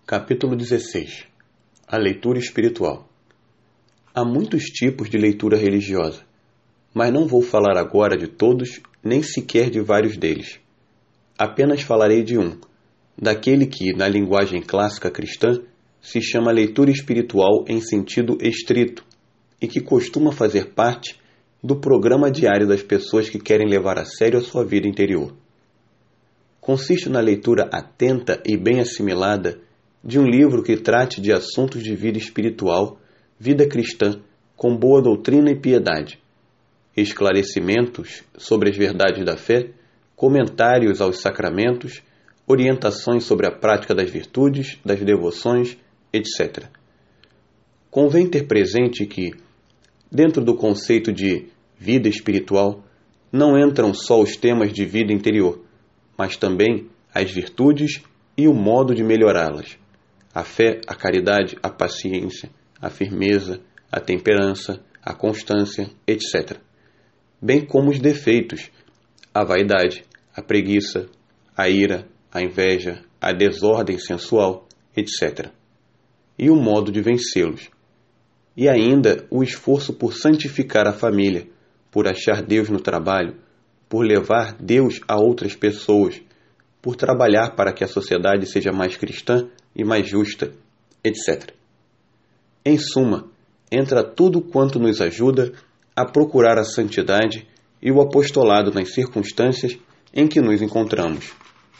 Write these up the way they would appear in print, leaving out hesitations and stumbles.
Capítulo 16. A leitura espiritual. Há muitos tipos de leitura religiosa, mas não vou falar agora de todos, nem sequer de vários deles. Apenas falarei de um, daquele que, na linguagem clássica cristã, se chama leitura espiritual em sentido estrito e que costuma fazer parte do programa diário das pessoas que querem levar a sério a sua vida interior. Consiste na leitura atenta e bem assimilada de um livro que trate de assuntos de vida espiritual, vida cristã, com boa doutrina e piedade, esclarecimentos sobre as verdades da fé, comentários aos sacramentos, orientações sobre a prática das virtudes, das devoções, etc. Convém ter presente que, dentro do conceito de vida espiritual, não entram só os temas de vida interior, mas também as virtudes e o modo de melhorá-las. A fé, a caridade, a paciência, a firmeza, a temperança, a constância, etc. Bem como os defeitos, a vaidade, a preguiça, a ira, a inveja, a desordem sensual, etc. E o modo de vencê-los. E ainda o esforço por santificar a família, por achar Deus no trabalho, por levar Deus a outras pessoas, por trabalhar para que a sociedade seja mais cristã e mais justa, etc. Em suma, entra tudo quanto nos ajuda a procurar a santidade e o apostolado nas circunstâncias em que nos encontramos.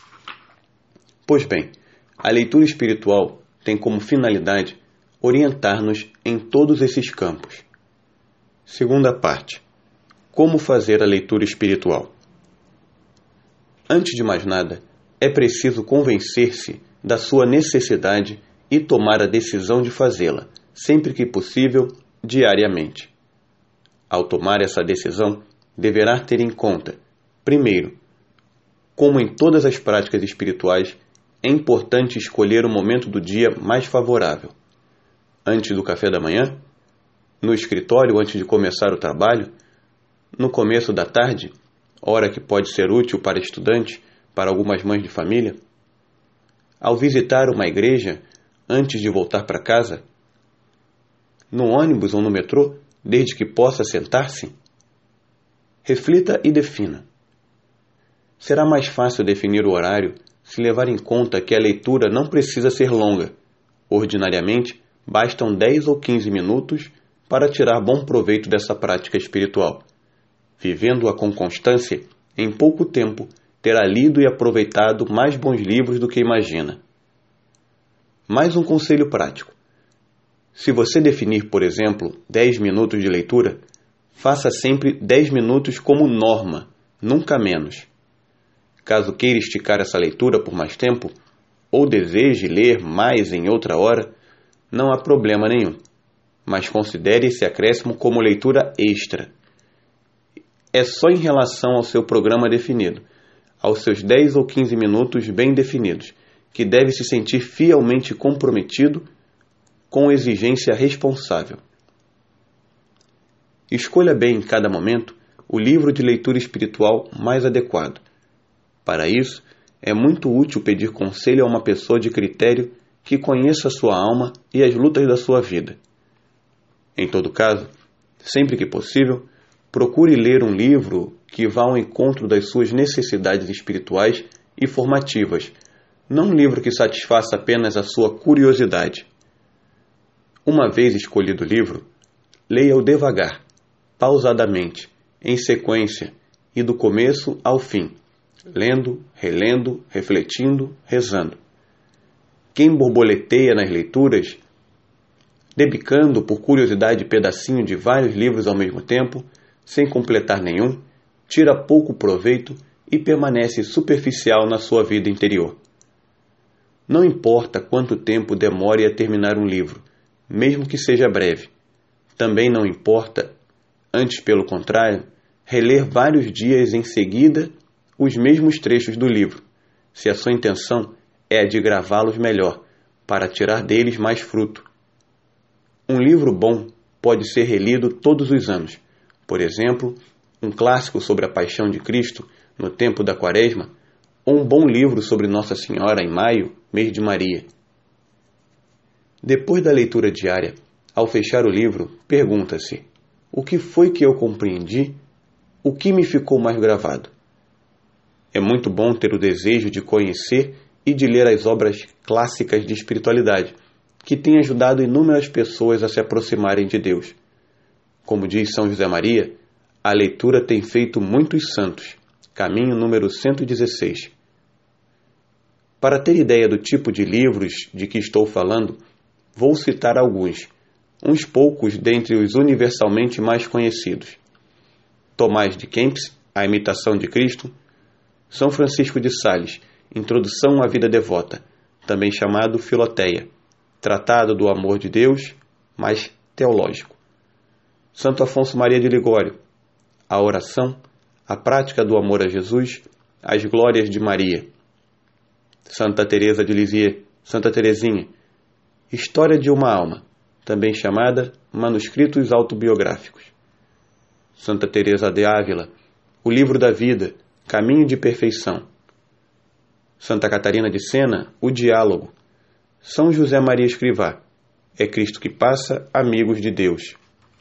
Pois bem, a leitura espiritual tem como finalidade orientar-nos em todos esses campos. Segunda parte. Como fazer a leitura espiritual? Antes de mais nada, é preciso convencer-se da sua necessidade e tomar a decisão de fazê-la, sempre que possível, diariamente. Ao tomar essa decisão, deverá ter em conta, primeiro, como em todas as práticas espirituais, é importante escolher o momento do dia mais favorável. Antes do café da manhã, no escritório antes de começar o trabalho, no começo da tarde, hora que pode ser útil para estudantes, para algumas mães de família, ao visitar uma igreja antes de voltar para casa, no ônibus ou no metrô, desde que possa sentar-se? Reflita e defina. Será mais fácil definir o horário se levar em conta que a leitura não precisa ser longa. Ordinariamente, bastam 10 ou 15 minutos para tirar bom proveito dessa prática espiritual. Vivendo-a com constância, em pouco tempo, terá lido e aproveitado mais bons livros do que imagina. Mais um conselho prático. Se você definir, por exemplo, 10 minutos de leitura, faça sempre 10 minutos como norma, nunca menos. Caso queira esticar essa leitura por mais tempo, ou deseje ler mais em outra hora, não há problema nenhum, mas considere esse acréscimo como leitura extra. É só em relação ao seu programa definido, aos seus 10 ou 15 minutos bem definidos, que deve se sentir fielmente comprometido com exigência responsável. Escolha bem em cada momento o livro de leitura espiritual mais adequado. Para isso, é muito útil pedir conselho a uma pessoa de critério que conheça a sua alma e as lutas da sua vida. Em todo caso, sempre que possível, procure ler um livro que vá ao encontro das suas necessidades espirituais e formativas, não um livro que satisfaça apenas a sua curiosidade. Uma vez escolhido o livro, leia-o devagar, pausadamente, em sequência e do começo ao fim, lendo, relendo, refletindo, rezando. Quem borboleteia nas leituras, debicando por curiosidade pedacinho de vários livros ao mesmo tempo, sem completar nenhum, tira pouco proveito e permanece superficial na sua vida interior. Não importa quanto tempo demore a terminar um livro, mesmo que seja breve. Também não importa, antes pelo contrário, reler vários dias em seguida os mesmos trechos do livro, se a sua intenção é a de gravá-los melhor, para tirar deles mais fruto. Um livro bom pode ser relido todos os anos. Por exemplo, um clássico sobre a Paixão de Cristo, no tempo da Quaresma, ou um bom livro sobre Nossa Senhora em maio, mês de Maria. Depois da leitura diária, ao fechar o livro, pergunta-se: o que foi que eu compreendi? O que me ficou mais gravado? É muito bom ter o desejo de conhecer e de ler as obras clássicas de espiritualidade, que têm ajudado inúmeras pessoas a se aproximarem de Deus. Como diz São José Maria, a leitura tem feito muitos santos. Caminho número 116. Para ter ideia do tipo de livros de que estou falando, vou citar alguns, uns poucos dentre os universalmente mais conhecidos. Tomás de Kempis, A Imitação de Cristo. São Francisco de Sales, Introdução à Vida Devota, também chamado Filoteia, Tratado do Amor de Deus, mais teológico. Santo Afonso Maria de Ligório, A Oração, A Prática do Amor a Jesus, As Glórias de Maria. Santa Teresa de Lisieux, Santa Teresinha, História de uma Alma, também chamada Manuscritos Autobiográficos. Santa Teresa de Ávila, O Livro da Vida, Caminho de Perfeição. Santa Catarina de Sena, O Diálogo. São José Maria Escrivá, É Cristo que Passa, Amigos de Deus.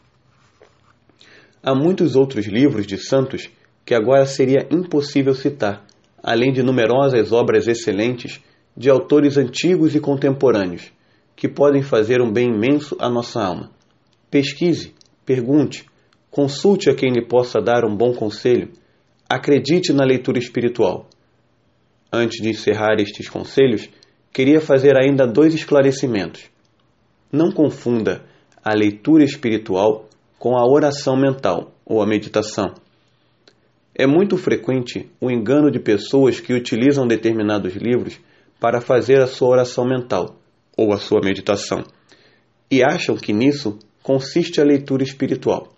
Há muitos outros livros de santos que agora seria impossível citar, além de numerosas obras excelentes de autores antigos e contemporâneos, que podem fazer um bem imenso à nossa alma. Pesquise, pergunte, consulte a quem lhe possa dar um bom conselho, acredite na leitura espiritual. Antes de encerrar estes conselhos, queria fazer ainda 2 esclarecimentos. Não confunda a leitura espiritual com a oração mental ou a meditação. É muito frequente o engano de pessoas que utilizam determinados livros para fazer a sua oração mental ou a sua meditação e acham que nisso consiste a leitura espiritual.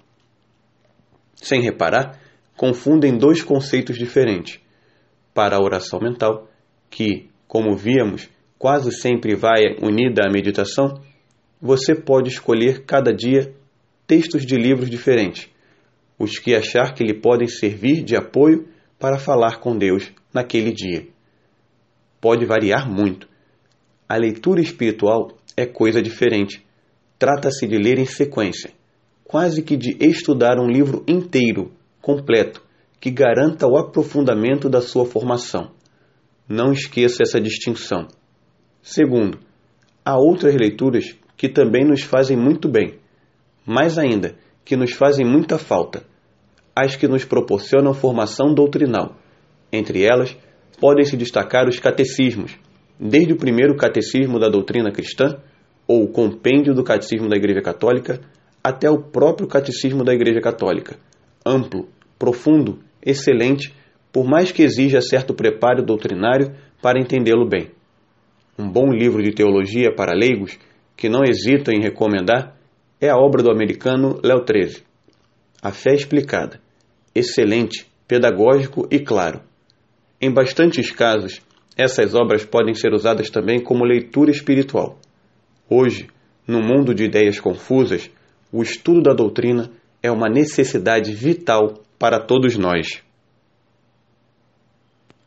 Sem reparar, confundem 2 conceitos diferentes. Para a oração mental, que, como víamos, quase sempre vai unida à meditação, você pode escolher cada dia textos de livros diferentes, os que achar que lhe podem servir de apoio para falar com Deus naquele dia. Pode variar muito. A leitura espiritual é coisa diferente. Trata-se de ler em sequência, quase que de estudar um livro inteiro, completo, que garanta o aprofundamento da sua formação. Não esqueça essa distinção. Segundo, há outras leituras que também nos fazem muito bem, mais ainda, que nos fazem muita falta, as que nos proporcionam formação doutrinal. Entre elas, podem-se destacar os catecismos, desde o primeiro catecismo da doutrina cristã, ou o compêndio do catecismo da Igreja Católica, até o próprio catecismo da Igreja Católica, amplo, profundo, excelente, por mais que exija certo preparo doutrinário para entendê-lo bem. Um bom livro de teologia para leigos, que não hesito em recomendar, é a obra do americano Léo XIII. A Fé Explicada. Excelente, pedagógico e claro. Em bastantes casos, essas obras podem ser usadas também como leitura espiritual. Hoje, no mundo de ideias confusas, o estudo da doutrina é uma necessidade vital para todos nós.